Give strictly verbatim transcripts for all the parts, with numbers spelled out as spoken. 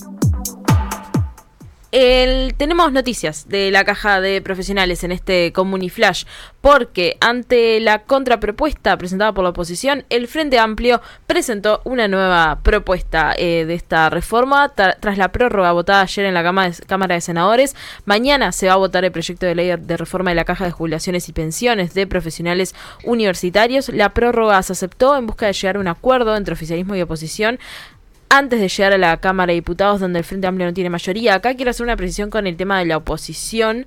El, tenemos noticias de la Caja de Profesionales en este Comuniflash, porque ante la contrapropuesta presentada por la oposición, el Frente Amplio presentó una nueva propuesta eh, de esta reforma tra- tras la prórroga votada ayer en la Cámara de, Cámara de Senadores. Mañana se va a votar el proyecto de ley de reforma de la Caja de Jubilaciones y Pensiones de Profesionales Universitarios. La prórroga se aceptó en busca de llegar a un acuerdo entre oficialismo y oposición antes de llegar a la Cámara de Diputados, donde el Frente Amplio no tiene mayoría. Acá quiero hacer una precisión con el tema de la oposición,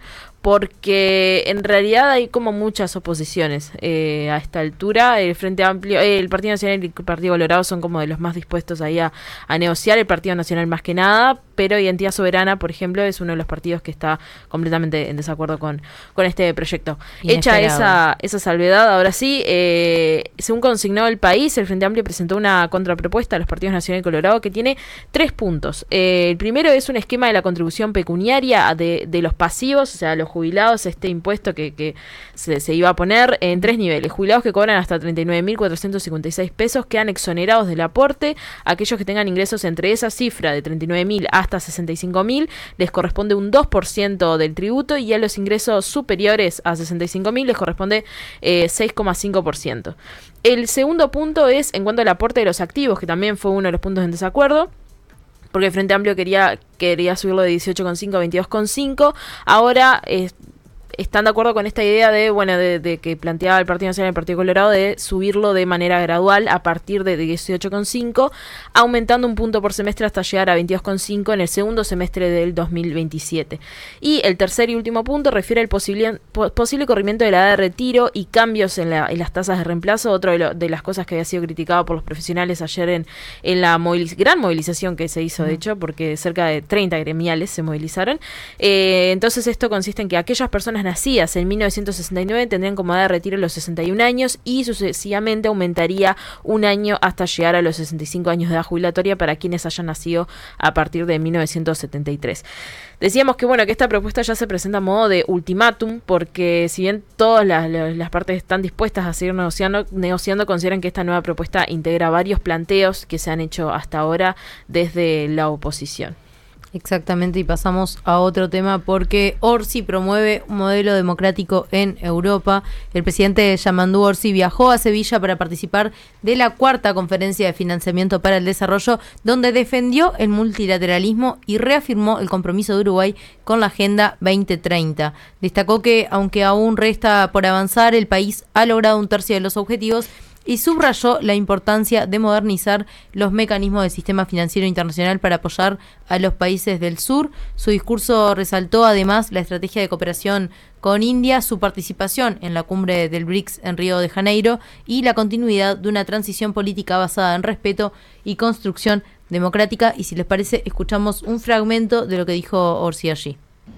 porque en realidad hay como muchas oposiciones eh, a esta altura. El Frente Amplio, eh, el Partido Nacional y el Partido Colorado son como de los más dispuestos ahí a, a negociar, el Partido Nacional más que nada, pero Identidad Soberana, por ejemplo, es uno de los partidos que está completamente en desacuerdo con, con este proyecto. Hecha esa, esa salvedad, ahora sí, eh, según consignó El País, el Frente Amplio presentó una contrapropuesta a los partidos Nacional y Colorado que tiene tres puntos. Eh, el primero es un esquema de la contribución pecuniaria de, de los pasivos, o sea, los jubilados, este impuesto que, que se, se iba a poner en tres niveles. Jubilados que cobran hasta treinta y nueve mil cuatrocientos cincuenta y seis pesos quedan exonerados del aporte. Aquellos que tengan ingresos entre esa cifra de treinta y nueve mil hasta sesenta y cinco mil les corresponde un dos por ciento del tributo, y a los ingresos superiores a sesenta y cinco mil les corresponde eh, seis coma cinco por ciento. El segundo punto es en cuanto al aporte de los activos, que también fue uno de los puntos en desacuerdo, porque el Frente Amplio quería, quería subirlo de dieciocho coma cinco a veintidós coma cinco. Ahora eh, están de acuerdo con esta idea de, bueno, de, de que planteaba el Partido Nacional y el Partido Colorado, de subirlo de manera gradual a partir de dieciocho coma cinco, aumentando un punto por semestre hasta llegar a veintidós coma cinco en el segundo semestre del dos mil veintisiete. Y el tercer y último punto refiere al posible, posible corrimiento de la edad de retiro y cambios en, la, en las tasas de reemplazo, otro de, lo, de las cosas que había sido criticado por los profesionales ayer en, en la moviliz- gran movilización que se hizo, de hecho, porque cerca de treinta gremiales se movilizaron. Eh, entonces esto consiste en que aquellas personas nacidas en mil novecientos sesenta y nueve tendrían como edad de retiro los sesenta y un años, y sucesivamente aumentaría un año hasta llegar a los sesenta y cinco años de edad jubilatoria para quienes hayan nacido a partir de mil novecientos setenta y tres. Decíamos que bueno que esta propuesta ya se presenta a modo de ultimátum, porque si bien todas las, las partes están dispuestas a seguir negociando, negociando, consideran que esta nueva propuesta integra varios planteos que se han hecho hasta ahora desde la oposición. Exactamente, y pasamos a otro tema porque Orsi promueve un modelo democrático en Europa. El presidente Yamandu Orsi viajó a Sevilla para participar de la cuarta conferencia de financiamiento para el desarrollo, donde defendió el multilateralismo y reafirmó el compromiso de Uruguay con la Agenda veinte treinta. Destacó que, aunque aún resta por avanzar, el país ha logrado un tercio de los objetivos, y subrayó la importancia de modernizar los mecanismos del sistema financiero internacional para apoyar a los países del sur. Su discurso resaltó además la estrategia de cooperación con India, su participación en la cumbre del B R I C S en Río de Janeiro y la continuidad de una transición política basada en respeto y construcción democrática. Y si les parece, escuchamos un fragmento de lo que dijo Orsi allí.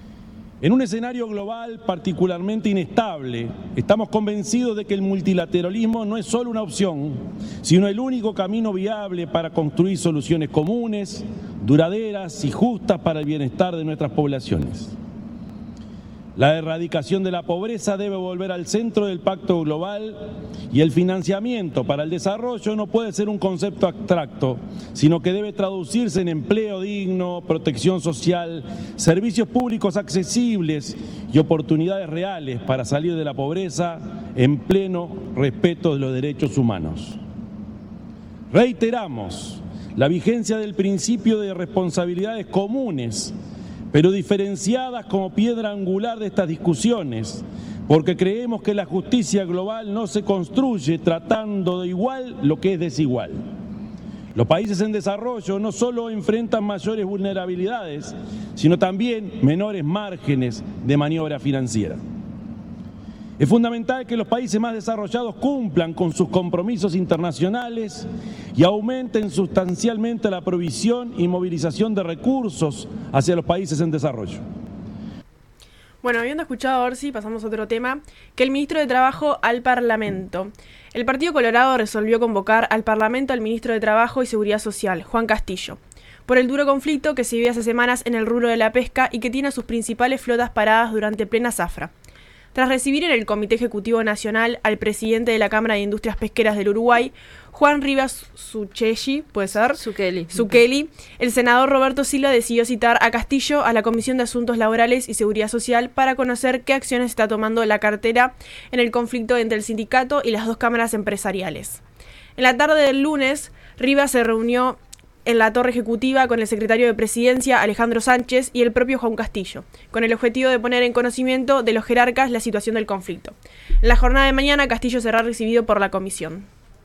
En un escenario global particularmente inestable, estamos convencidos de que el multilateralismo no es solo una opción, sino el único camino viable para construir soluciones comunes, duraderas y justas para el bienestar de nuestras poblaciones. La erradicación de la pobreza debe volver al centro del pacto global, y el financiamiento para el desarrollo no puede ser un concepto abstracto, sino que debe traducirse en empleo digno, protección social, servicios públicos accesibles y oportunidades reales para salir de la pobreza en pleno respeto de los derechos humanos. Reiteramos la vigencia del principio de responsabilidades comunes, pero diferenciadas como piedra angular de estas discusiones, porque creemos que la justicia global no se construye tratando de igual lo que es desigual. Los países en desarrollo no solo enfrentan mayores vulnerabilidades, sino también menores márgenes de maniobra financiera. Es fundamental que los países más desarrollados cumplan con sus compromisos internacionales y aumenten sustancialmente la provisión y movilización de recursos hacia los países en desarrollo. Bueno, habiendo escuchado a Orsi, pasamos a otro tema, que el ministro de Trabajo al Parlamento. El Partido Colorado resolvió convocar al Parlamento al ministro de Trabajo y Seguridad Social, Juan Castillo, por el duro conflicto que se vive hace semanas en el rubro de la pesca y que tiene a sus principales flotas paradas durante plena zafra. Tras recibir en el Comité Ejecutivo Nacional al presidente de la Cámara de Industrias Pesqueras del Uruguay, Juan Rivas Zucchelli, ¿puede ser? Zucchelli. Zucchelli, el senador Roberto Silva decidió citar a Castillo a la Comisión de Asuntos Laborales y Seguridad Social para conocer qué acciones está tomando la cartera en el conflicto entre el sindicato y las dos cámaras empresariales. En la tarde del lunes, Rivas se reunió en la torre ejecutiva con el secretario de Presidencia, Alejandro Sánchez, y el propio Juan Castillo, con el objetivo de poner en conocimiento de los jerarcas la situación del conflicto. En la jornada de mañana, Castillo será recibido por la comisión.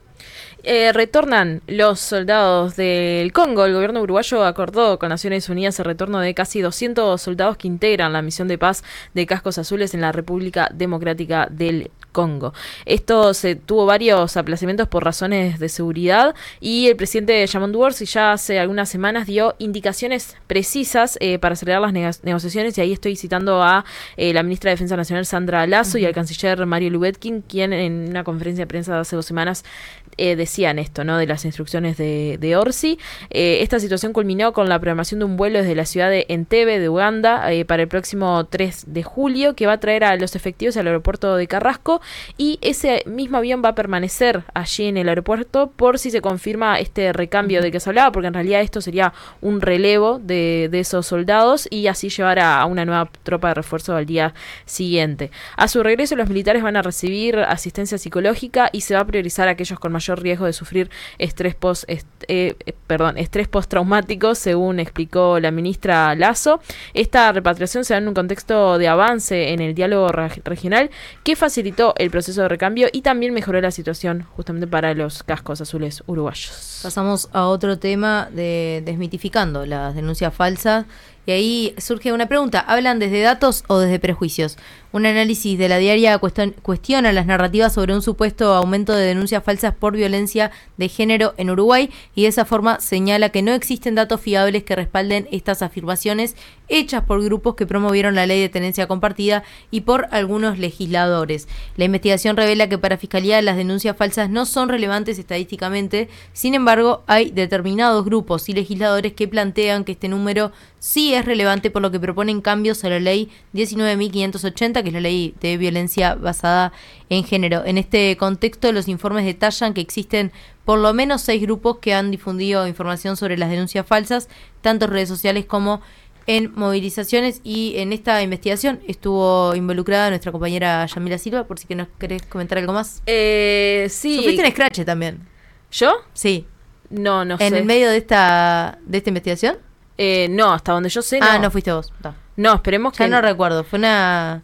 Eh, retornan los soldados del Congo. El gobierno uruguayo acordó con Naciones Unidas el retorno de casi doscientos soldados que integran la misión de paz de Cascos Azules en la República Democrática del Congo. Esto se tuvo varios aplazamientos por razones de seguridad y el presidente Yamandu Orsi ya hace algunas semanas dio indicaciones precisas eh, para acelerar las neg- negociaciones y ahí estoy citando a eh, la ministra de Defensa Nacional Sandra Lasso uh-huh. y al canciller Mario Lubetkin, quien en una conferencia de prensa de hace dos semanas eh, decían esto, ¿no? De las instrucciones de, de Orsi. Eh, esta situación culminó con la programación de un vuelo desde la ciudad de Entebbe de Uganda eh, para el próximo tres de julio que va a traer a los efectivos al aeropuerto de Carrasco. Y ese mismo avión va a permanecer allí en el aeropuerto por si se confirma este recambio de que se hablaba, porque en realidad esto sería un relevo de, de esos soldados y así llevar a, a una nueva tropa de refuerzo al día siguiente. A su regreso, los militares van a recibir asistencia psicológica y se va a priorizar a aquellos con mayor riesgo de sufrir estrés post, est, eh, perdón, estrés postraumático, según explicó la ministra Lasso. Esta repatriación se da en un contexto de avance en el diálogo re- regional que facilitó el proceso de recambio y también mejoró la situación justamente para los cascos azules uruguayos. Pasamos a otro tema de desmitificando las denuncias falsas y ahí surge una pregunta, ¿hablan desde datos o desde prejuicios? Un análisis de la diaria cuestion- cuestiona las narrativas sobre un supuesto aumento de denuncias falsas por violencia de género en Uruguay y de esa forma señala que no existen datos fiables que respalden estas afirmaciones hechas por grupos que promovieron la ley de tenencia compartida y por algunos legisladores. La investigación revela que para Fiscalía las denuncias falsas no son relevantes estadísticamente, sin embargo hay determinados grupos y legisladores que plantean que este número sí es relevante, por lo que proponen cambios a la ley diecinueve mil quinientos ochenta, que es la ley de violencia basada en género. En este contexto, los informes detallan que existen por lo menos seis grupos que han difundido información sobre las denuncias falsas, tanto en redes sociales como en movilizaciones, y en esta investigación estuvo involucrada nuestra compañera Yamila Silva, por si que nos querés comentar algo más. Eh, sí. ¿Sufriste en Scratch también? ¿Yo? Sí. No, no sé. ¿En el medio de esta de esta investigación? Eh, no, hasta donde yo sé, no. Ah, no fuiste vos. No, no esperemos ya que... no recuerdo, fue una...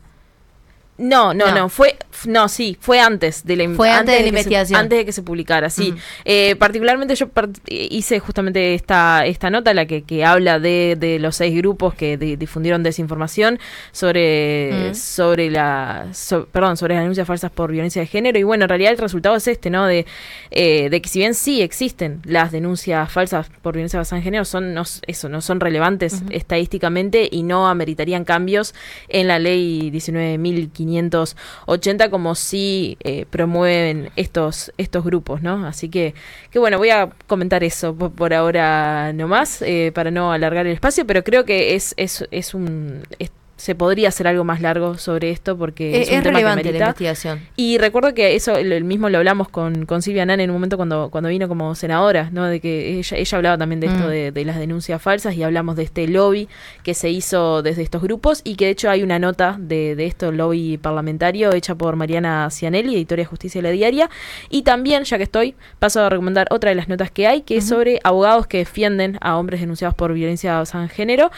No, no, no, no, fue, no, sí, fue antes de la, fue antes antes de la de investigación. Se, antes de que se publicara, sí. Mm. Eh, particularmente yo part- hice justamente esta esta nota, la que, que habla de, de los seis grupos que de, difundieron desinformación sobre, mm. sobre la, so, perdón, sobre las denuncias falsas por violencia de género, y bueno, en realidad el resultado es este, ¿no? De, eh, de que si bien sí existen las denuncias falsas por violencia basada en género, son, no, eso, no son relevantes uh-huh. estadísticamente y no ameritarían cambios en la ley diecinueve mil quinientos ochenta como sí eh, promueven estos estos grupos, ¿no? Así que, que bueno, voy a comentar eso por, por ahora nomás, eh, para no alargar el espacio, pero creo que es, es, es un... Es, se podría hacer algo más largo sobre esto porque es, es un es tema relevante que merita. La investigación. Y recuerdo que eso el mismo lo hablamos con, con Silvia Nan en un momento cuando, cuando vino como senadora, ¿no? De que ella, ella hablaba también de esto mm. de, de las denuncias falsas, y hablamos de este lobby que se hizo desde estos grupos, y que de hecho hay una nota de, de esto lobby parlamentario hecha por Mariana Cianelli, editora de Justicia de la Diaria, y también, ya que estoy, paso a recomendar otra de las notas que hay, que uh-huh. es sobre abogados que defienden a hombres denunciados por violencia basada en género.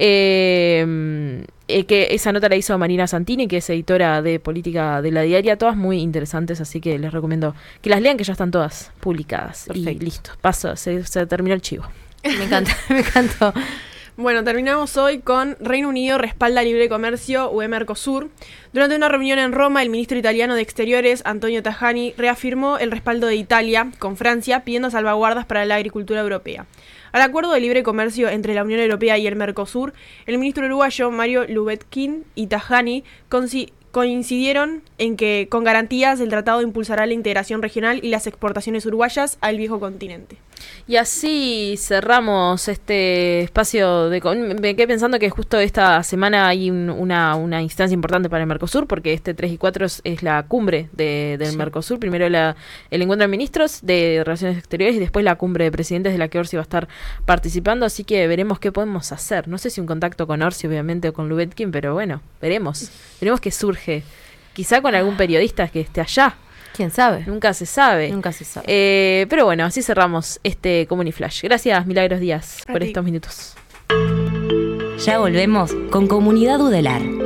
Eh... Eh, que esa nota la hizo Marina Santini, que es editora de política de la Diaria, todas muy interesantes, así que les recomiendo que las lean, que ya están todas publicadas. Perfecto. Y listo, paso, se, se terminó el chivo. Me encanta, me encantó. Bueno, terminamos hoy con Reino Unido respalda libre comercio U E Mercosur. Durante una reunión en Roma, el ministro italiano de Exteriores, Antonio Tajani, reafirmó el respaldo de Italia con Francia, pidiendo salvaguardas para la agricultura europea. Al acuerdo de libre comercio entre la Unión Europea y el Mercosur, el ministro uruguayo Mario Lubetkin y Tajani consi- coincidieron en que, con garantías, el tratado impulsará la integración regional y las exportaciones uruguayas al viejo continente. Y así cerramos este espacio de... Me quedé pensando que justo esta semana hay un, una, una instancia importante para el Mercosur, porque este tres y cuatro es, es la cumbre de, del sí. Mercosur. Primero la, el encuentro de ministros de Relaciones Exteriores y después la cumbre de presidentes de la que Orsi va a estar participando. Así que veremos qué podemos hacer. No sé si un contacto con Orsi, obviamente, o con Lubetkin, pero bueno, veremos. Veremos qué surge. Quizá con algún periodista que esté allá. ¿Quién sabe? Nunca se sabe. Nunca se sabe. Eh, pero bueno, así cerramos este Comuniflash. Gracias, Milagros Díaz, por estos minutos. Ya volvemos con Comunidad Udelar.